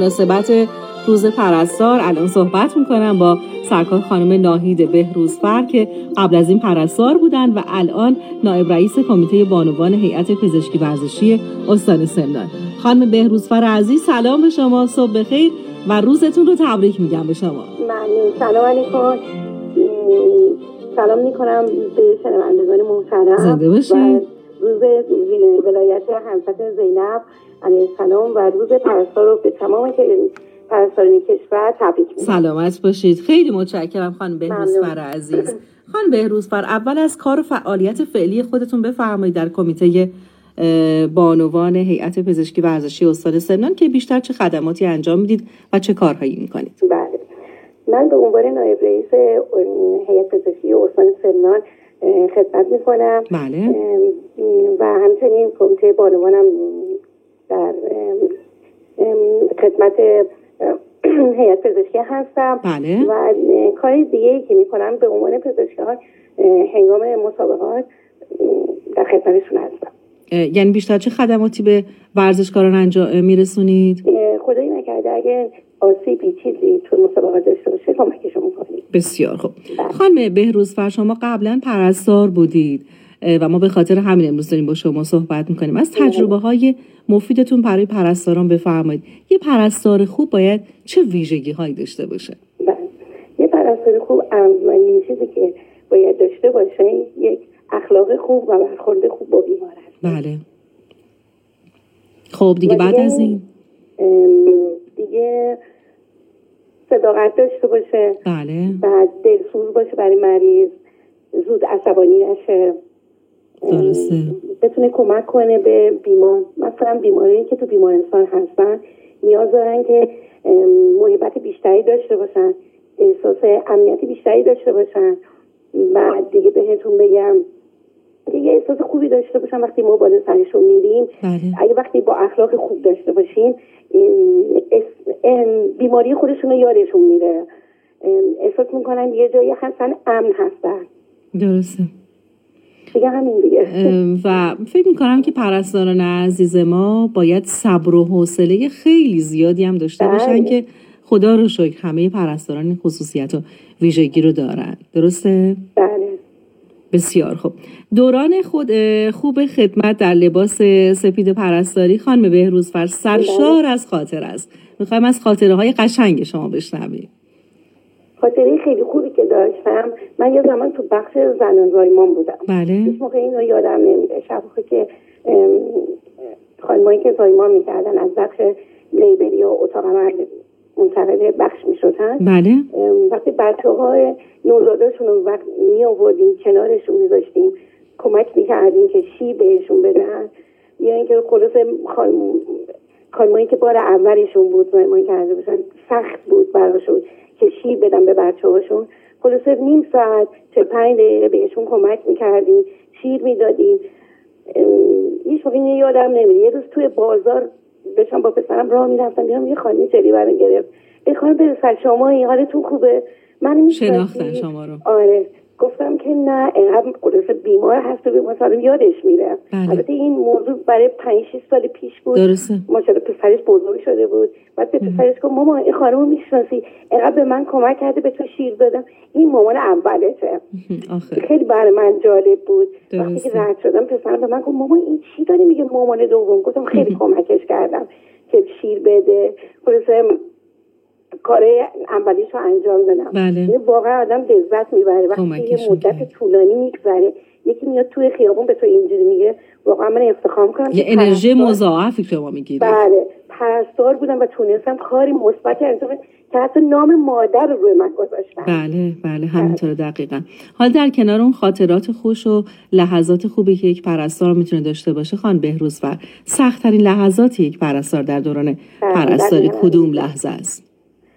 مناسبت روز پرستار الان صحبت میکنم با سرکار خانم ناهید بهروزفر که قبل از این پرستار بودن و الان نایب رئیس کمیته بانوان هیئت پزشکی ورزشی استان سمنان. خانم بهروزفر عزیز سلام به شما، صبح بخیر و روزتون رو تبریک میگم به شما. ممنون. سلام علیکم. سلام میکنم به شنوندگان محترم. زنده باشید. روز ولایت حضرت زینب علیه السلام و روز پرستار رو به تمام پرستاران کشور تبریک میگم. سلامت باشید. خیلی متشکرم خانم بهروزفر عزیز. خانم بهروزفر، اول از کار و فعالیت فعلی خودتون بفرمایید در کمیته بانوان هیئت پزشکی ورزشی استان سمنان که بیشتر چه خدماتی انجام میدید و چه کارهایی میکنید؟ بله، من به عنوان نایب رئیس هیئت پزشکی استان سمنان خدمت میکنم. بله. و همچنین کمیته بانوانم در خدمت هیئت پزشکی هستم. بله. و کار دیگه‌ای که میکنم به عنوان پزشکان هنگام مسابقات در خدمتشون هستم. یعنی بیشتر چه خدماتی به ورزشکاران انجام میرسونید؟ خدایی نکرده اگه آسیبی چیزی تو مسابقات داشته باشه کمکشون میکنید. بسیار خوب. خانم بهروزفر، شما قبلا پرستار بودید و ما به خاطر همین امروز داریم با شما صحبت میکنیم. از تجربه های مفیدتون برای پرستاران بفرمایید. یه پرستار خوب باید چه ویژگی هایی داشته باشه؟ یه پرستار خوب اولین چیزی که باید داشته باشه یک اخلاق خوب و برخورد خوب با بیمار است. بله. خب دیگه بعد از این دیگه صداقت داشته باشه. بله. بعد دلسوز باشه برای مریض، زود عصبانی نشه. درسته. بتونه کمک کنه به بیمار. مثلا بیماری که تو بیمارستان هستن نیاز دارن که محبت بیشتری داشته باشن، احساس امنیتی بیشتری داشته باشن. و دیگه بهتون بگم دیگه احساس خوبی داشته باشن وقتی ما بالا سرشون میریم. بله. اگه وقتی با اخلاق خوب داشته باشیم بیماری خودشون رو یادشون میره، احساس میکنن یه جایی هستن امن هستن. درسته دیگه همین دیگه. و فکر میکنم که پرستاران عزیز ما باید صبر و حوصله خیلی زیادی هم داشته باشن که خدا رو شکر همه پرستاران خصوصیت و ویژگی رو دارن. درسته؟ بله. بسیار خوب. دوران خوب خدمت در لباس سپید پرستاری خانم بهروزفر سرشار از خاطر است. میخوایم از خاطره های قشنگ شما بشنویم. خاطره خیلی خوبی که داشتم، من یه زمان تو بخش زنان زایمان بودم. بله. هیچ موقع این رو یادم نمیره. شب‌ها که خانمایی که زایمان میکردن از بخش لیبری و اتاق عمل منتقل بخش میشدن. بله. وقتی بچه‌های نوزاداشون رو وقت می آوردیم کنارشون میذاشتیم، کمک میکردیم که شیر بهشون بدن، یا اینکه خلاص خانمایی که بار اولشون بود زایمان کرده باشن سخت بود براشون که شیر بدن به بچه‌هاشون، خلاص نیم ساعت 45 دقیقه بهشون کمک میکردیم، شیر میدادیم. هیچ موقع یادم نمیره. یه روز توی بازار داشتم با پسرم راه میرفتم، دیدم یه خانمی جلی برام گرفت. خانم بهروزفر شما این حالتون خوبه؟ من شناختن شما رو. آره. گفتم که نه، اینقدر خلاص بیمار هست و مثلا یادش میره. البته این موضوع برای 5-6 سال پیش بود. درسته. ماشاءالله پسرش بزرگ شده بود. بعد به پسرش گفت مامان این خانمو میشناسی؟ اینقدر به من کمک کرده به تو شیر دادم. این مامان اولته. خیلی برای من جالب بود. وقتی که رد شدم پسرم به من گفت مامان این چی داری میگه مامان دوم؟ گفتم خیلی کمکش کردم که شیر بده. خلاص کاره اولیشو انجام دادم. بله. واقعا آدم لذت میبره وقتی یه مدت طولانی میگذره یکی میاد توی خیابون به تو اینجوری میگه، واقعا من افتخار میکنم. یه انرژی مضاعفی شما میگیرید. بله. پرستار بودم و تونستم کاری مثبت انجام بدم که حتی نام مادر رو روی من گذاشتن. بله همینطوره. دقیقاً. حالا در کنار اون خاطرات خوش و لحظات خوبی که یک پرستار میتونه داشته باشه خانم بهروزفر، سخت‌ترین لحظات یک پرستار در دوران پرستاری کدوم لحظه است؟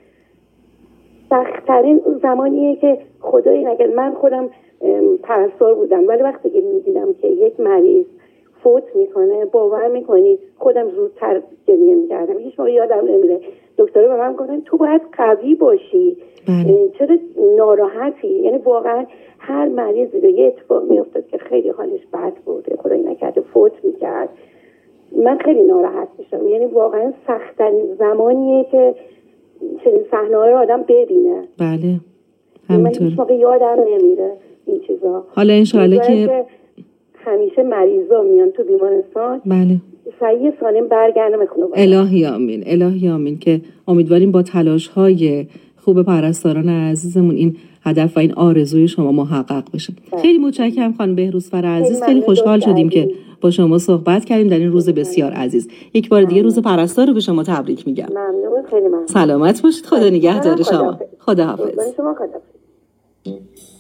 سخت‌ترین زمانیه که خدایی نگه من خودم پرستار بودم، ولی وقتی که میدیدم که یک مریض فوت میکنه باور میکنی خودم زودتر گریه میکردم. هیچ موقع یادم نمیره دکتر به من گفتن تو باید قوی باشی. چرا ناراحتی؟ یعنی واقعا هر مریضی رو یه اتفاق میافتاد که خیلی حالش بد بود، خدایی نکرده فوت میکرد، من خیلی ناراحت میشم. یعنی واقعا سخت‌ترین زمانیه که چنین صحنه‌ها رو آدم ببینه. بله من هیچ موقع یادم نمیره این چیزا. حالا انشاءالله که همیشه مریضا میان تو بیمارستان، بله، صحیح سالم برگردن به خونه. الهی آمین، الهی آمین، که امیدواریم با تلاش‌های خوب پرستاران عزیزمون این هدف و این آرزوی شما محقق بشه. خیلی متشکرم خانم بهروزفر عزیز، خیلی خوشحال شدیم که با شما صحبت کردیم در این روز بسیار عزیز. یک بار دیگه روز پرستار رو به شما تبریک میگم. ممنون، خیلی ممنون. سلامت باشید، خدا نگهدار شما. خداحافظ. شما خداحافظ.